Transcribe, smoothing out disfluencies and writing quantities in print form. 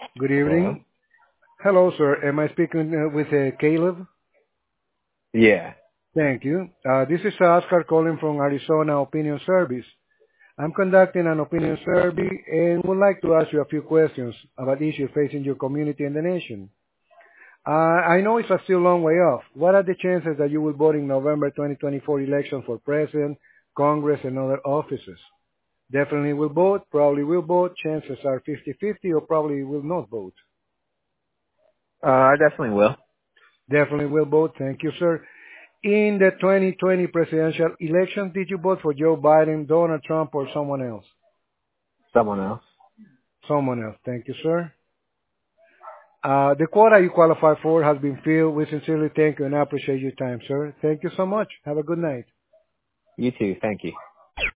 Good Hello? evening. Hello, sir. Am I speaking with Caleb? Yeah. Thank you. This is Oscar calling from Arizona Opinion Service. I'm conducting an opinion survey and would like to ask you a few questions about issues facing your community and the nation. I know it's a still long way off. What are the chances that you will vote in November 2024 election for president, Congress, and other offices? Definitely will vote, probably will vote, chances are 50-50, or probably will not vote. I definitely will. Definitely will vote. Thank you, sir. In the 2020 presidential election, did you vote for Joe Biden, Donald Trump, or someone else? Someone else. Someone else. Thank you, sir. The quota you qualify for has been filled. We sincerely thank you and appreciate your time, sir. Thank you so much. Have a good night. You too. Thank you.